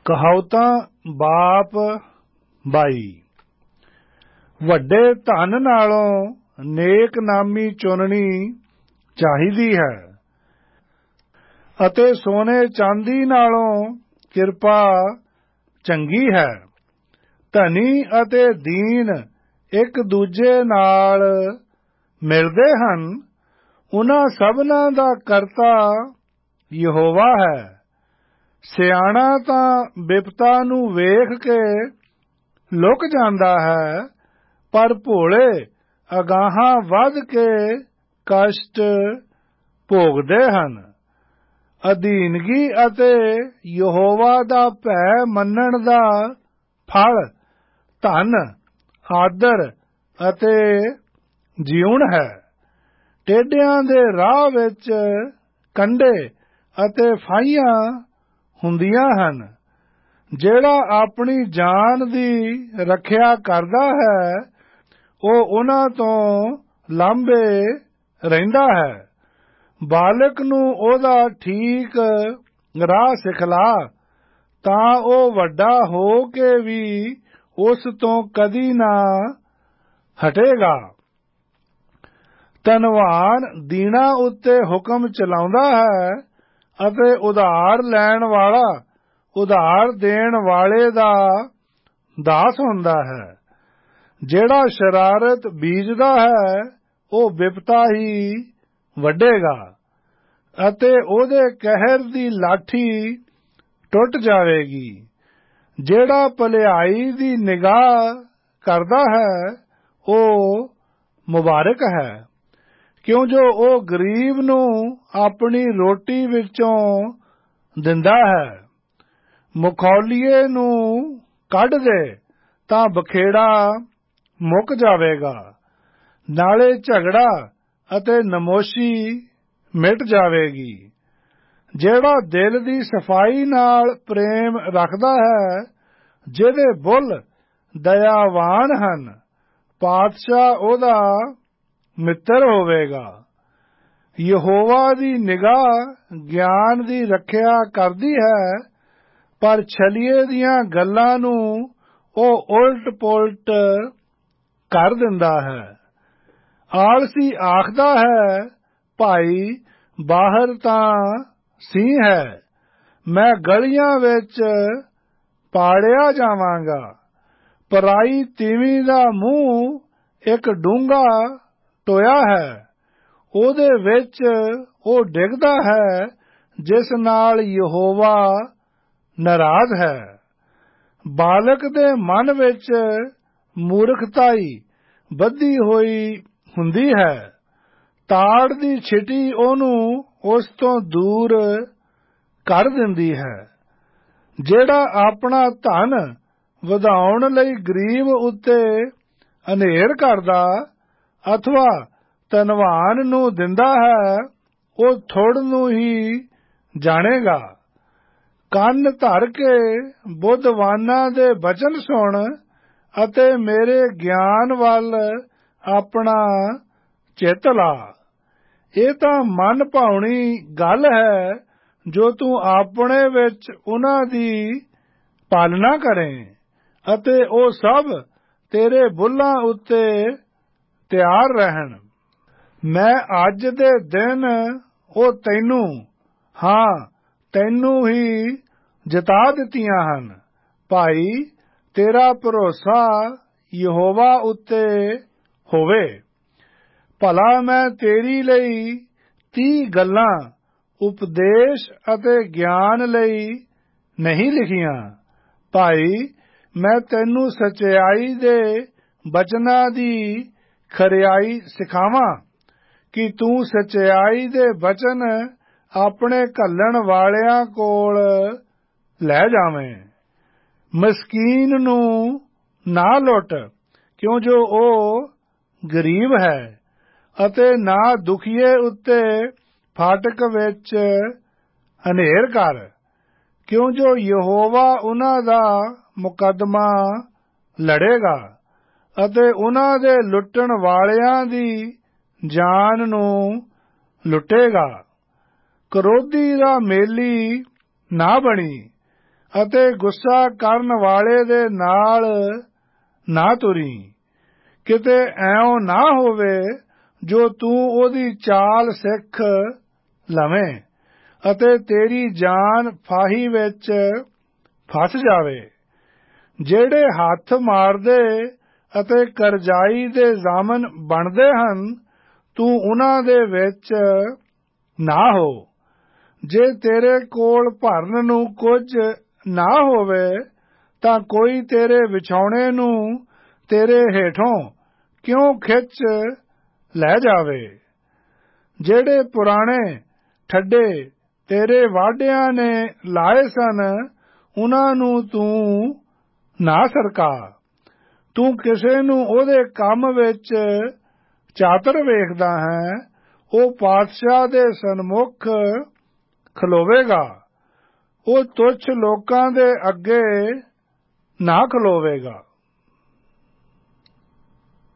ਕਹਾਵਤਾਂ ਬਾਪ ਬਾਈ। ਵੱਡੇ ਧਨ ਨਾਲੋਂ ਨੇਕ ਨਾਮੀ ਚੁਣਨੀ ਚਾਹੀਦੀ ਹੈ ਅਤੇ ਸੋਨੇ ਚਾਂਦੀ ਨਾਲੋਂ ਕਿਰਪਾ ਚੰਗੀ ਹੈ। ਧਨੀ ਅਤੇ ਦੀਨ ਇੱਕ ਦੂਜੇ ਨਾਲ ਮਿਲਦੇ ਹਨ। ਉਨ੍ਹਾਂ ਸਭਨਾਂ ਦਾ ਕਰਤਾ ਯਹੋਵਾ ਹੈ। ਸਿਆਣਾ ਤਾਂ ਬਿਪਤਾ ਨੂੰ ਵੇਖ ਕੇ ਲੁਕ ਜਾਂਦਾ ਹੈ, ਪਰ ਭੋਲੇ ਅਗਾਹਾਂ ਵਧ ਕੇ ਕਸ਼ਟ ਭੋਗਦੇ ਹਨ। ਅਧੀਨਗੀ ਅਤੇ ਯਹੋਵਾ ਦਾ ਭੈ ਮੰਨਣ ਦਾ ਫਲ ਧਨ, ਆਦਰ ਅਤੇ ਜੀਉਣ ਹੈ। ਟੇਢਿਆਂ ਦੇ ਰਾਹ ਵਿੱਚ ਕੰਡੇ ਅਤੇ ਫਾਹੀਆਂ ਹੁੰਦੀਆਂ ਹਨ। ਜਿਹੜਾ ਆਪਣੀ ਜਾਨ ਦੀ ਰੱਖਿਆ ਕਰਦਾ ਹੈ, ਉਹ ਉਨ੍ਹਾਂ ਤੋਂ ਲਾਂਭੇ ਰਹਿੰਦਾ ਹੈ। ਬਾਲਕ ਨੂੰ ਉਹਦਾ ਠੀਕ ਰਾਹ ਸਿਖਲਾ, ਤਾਂ ਉਹ ਵੱਡਾ ਹੋ ਕੇ ਵੀ ਉਸ ਤੋਂ ਕਦੀ ਨਾ ਹਟੇਗਾ। ਧਨਵਾਨ ਦੀਨਾਂ ਉੱਤੇ ਹੁਕਮ ਚਲਾਉਂਦਾ ਹੈ ਅਤੇ ਉਧਾਰ ਲੈਣ ਵਾਲਾ ਉਧਾਰ ਦੇਣ ਵਾਲੇ ਦਾ ਦਾਸ ਹੁੰਦਾ ਹੈ। ਜਿਹੜਾ ਸ਼ਰਾਰਤ ਬੀਜਦਾ ਹੈ, ਉਹ ਬਿਪਤਾ ਹੀ ਵੱਢੇਗਾ ਅਤੇ ਉਹਦੇ ਕਹਿਰ ਦੀ ਲਾਠੀ ਟੁੱਟ ਜਾਵੇਗੀ। ਜਿਹੜਾ ਭਲਾਈ ਦੀ ਨਿਗਾਹ ਕਰਦਾ ਹੈ, ਉਹ ਮੁਬਾਰਕ ਹੈ, ਕਿਉਂ ਜੋ ਉਹ ਗਰੀਬ ਨੂੰ ਆਪਣੀ ਰੋਟੀ ਵਿੱਚੋਂ ਦਿੰਦਾ ਹੈ। ਮੁਖੌਲੀਏ ਨੂੰ ਕੱਢ ਦੇ ਤਾਂ ਬਖੇੜਾ ਮੁੱਕ ਜਾਵੇਗਾ, ਨਾਲੇ ਝਗੜਾ ਅਤੇ ਨਮੋਸ਼ੀ ਮਿਟ ਜਾਵੇਗੀ। ਜਿਹੜਾ ਦਿਲ ਦੀ ਸਫਾਈ ਨਾਲ ਪ੍ਰੇਮ ਰੱਖਦਾ ਹੈ, ਜਿਹਦੇ ਬੁੱਲ੍ਹ ਦਇਆਵਾਨ ਹਨ, ਪਾਤਸ਼ਾਹ ਉਹਦਾ ਮਿੱਤਰ ਹੋਵੇਗਾ। ਯਹੋਵਾ ਦੀ ਨਿਗਾਹ ਗਿਆਨ ਦੀ ਰੱਖਿਆ ਕਰਦੀ ਹੈ, ਪਰ ਛਲੀਏ ਦੀਆਂ ਗੱਲਾਂ ਨੂੰ ਉਹ ਉਲਟ ਪੁਲਟ ਕਰ ਦਿੰਦਾ ਹੈ। ਆਲਸੀ ਆਖਦਾ ਹੈ, ਭਾਈ ਬਾਹਰ ਤਾਂ ਸਿੰਹ ਹੈ, ਮੈਂ ਗਲੀਆਂ ਵਿੱਚ ਪਾੜਿਆ ਜਾਵਾਂਗਾ। ਪਰਾਈ ਤੀਵੀਂ ਦਾ ਮੂੰਹ ਇੱਕ ਡੂੰਘਾ ਟੋਇਆ ਹੈ, ਉਹਦੇ ਵਿੱਚ ਉਹ ਡਿੱਗਦਾ ਹੈ ਜਿਸ ਨਾਲ ਯਹੋਵਾ ਨਾਰਾਜ਼ ਹੈ। ਬਾਲਕ ਦੇ ਮਨ ਵਿੱਚ ਮੂਰਖਤਾਈ ਬੱਧੀ ਹੋਈ ਹੁੰਦੀ ਹੈ, ਤਾੜ ਦੀ ਛਿਟੀ ਉਹਨੂੰ ਉਸ ਤੋਂ ਦੂਰ ਕਰ ਦਿੰਦੀ ਹੈ। ਜਿਹੜਾ ਆਪਣਾ ਧਨ ਵਧਾਉਣ ਲਈ ਗਰੀਬ ਉੱਤੇ ਹਨੇਰ ਕਰਦਾ ਅਥਵਾ ਧਨਵਾਨ ਨੂੰ ਦਿੰਦਾ ਹੈ, ਉਹ ਥੁੜ ਨੂੰ ਹੀ ਜਾਣੇਗਾ। ਕੰਨ ਧਰ ਕੇ ਬੁੱਧਵਾਨਾਂ ਦੇ ਬਚਨ ਸੁਣ ਅਤੇ ਮੇਰੇ ਗਿਆਨ ਵੱਲ ਆਪਣਾ ਚਿੱਤ ਲਾ। ਇਹ ਤਾਂ ਮਨ ਭਾਉਣੀ ਗੱਲ ਹੈ, ਜੋ ਤੂੰ ਆਪਣੇ ਵਿੱਚ ਉਹਨਾਂ ਦੀ ਪਾਲਣਾ ਕਰੇ ਅਤੇ ਉਹ ਸਭ ਤੇਰੇ ਬੁੱਲ੍ਹਾਂ ਉੱਤੇ ਤਿਆਰ ਰਹਿਣ। ਮੈਂ ਅੱਜ ਦੇ ਦਿਨ ਉਹ ਤੈਨੂੰ ਹੀ ਜਿਤਾ ਦਿੱਤੀਆਂ ਹਨ। ਭਾਈ ਤੇਰਾ ਭਰੋਸਾ ਯਹੋਵਾ ਉੱਤੇ ਹੋਵੇ। ਭਲਾ ਮੈਂ ਤੇਰੀ ਲਈ 30 ਗੱਲਾਂ ਉਪਦੇਸ਼ ਅਤੇ ਗਿਆਨ ਲਈ ਨਹੀਂ ਲਿਖੀਆਂ। ਭਾਈ ਮੈਂ ਤੈਨੂੰ ਸਚਾਈ ਦੇ ਬਚਨਾਂ ਦੀ ਖਰਿਆਈ ਸਿਖਾਵਾਂ, ਕਿ ਤੂੰ ਸਚਾਈ ਦੇ ਬਚਨ ਆਪਣੇ ਘੱਲਣ ਵਾਲਿਆਂ ਕੋਲ ਲੈ ਜਾਵੇਂ। ਮਸਕੀਨ ਨੂੰ ਨਾ ਲੁੱਟ, ਕਿਉਂ ਜੋ ਉਹ ਗਰੀਬ ਹੈ, ਅਤੇ ਨਾ ਦੁਖੀਏ ਉੱਤੇ ਫਾਟਕ ਵਿੱਚ ਹਨੇਰ ਕਰ, ਕਿਉਂ ਜੋ ਯਹੋਵਾ ਉਨ੍ਹਾਂ ਦਾ ਮੁਕੱਦਮਾ ਲੜੇਗਾ ਅਤੇ ਉਨ੍ਹਾਂ ਦੇ ਲੁੱਟਣ ਵਾਲਿਆਂ ਦੀ ਜਾਨ ਨੂੰ ਲੁੱਟੇਗਾ। ਕਰੋਧੀ ਦਾ ਮੇਲੀ ਨਾ ਬਣੀ ਅਤੇ ਗੁੱਸਾ ਕਰਨ ਵਾਲੇ ਦੇ ਨਾਲ ਨਾ ਤੁਰੀ। ਕਿਤੇ ਐਉਂ ਨਾ ਹੋਵੇ ਜੋ ਤੂੰ ਉਹਦੀ ਚਾਲ ਸਿੱਖ ਲਵੇਂ ਅਤੇ ਤੇਰੀ ਜਾਨ ਫਾਹੀ ਵਿੱਚ ਫਸ ਜਾਵੇ। ਜਿਹੜੇ ਹੱਥ ਮਾਰਦੇ ਅਤੇ ਕਰਜ਼ਾਈ ਦੇ ਜ਼ਾਮਨ ਬਣਦੇ ਹਨ, ਤੂੰ ਉਨ੍ਹਾਂ ਦੇ ਵਿੱਚ ਨਾ ਹੋ। ਜੇ ਤੇਰੇ ਕੋਲ ਭਰਨ ਨੂੰ ਕੁਝ ਨਾ ਹੋਵੇ ਤਾਂ ਕੋਈ ਤੇਰੇ ਵਿਛਾਉਣੇ ਨੂੰ ਤੇਰੇ ਹੇਠੋਂ ਕਿਉਂ ਖਿੱਚ ਲੈ ਜਾਵੇ। ਜਿਹੜੇ ਪੁਰਾਣੇ ਠੱਡੇ ਤੇਰੇ ਵਾਢਿਆਂ ਨੇ ਲਾਏ ਸਨ, ਉਨ੍ਹਾਂ ਨੂੰ ਤੂੰ ਨਾ ਸਰਕਾ। ਤੂੰ ਕਿਸੇ ਨੂੰ ਉਹਦੇ ਕੰਮ ਵਿੱਚ ਚਾਤਰ ਵੇਖਦਾ ਹੈ, ਉਹ ਪਾਤਸ਼ਾਹ ਦੇ ਸਨਮੁਖ ਖਲੋਵੇਗਾ, ਉਹ ਤੁੱਛ ਲੋਕਾਂ ਦੇ ਅੱਗੇ ਨਾ ਖਲੋਵੇਗਾ।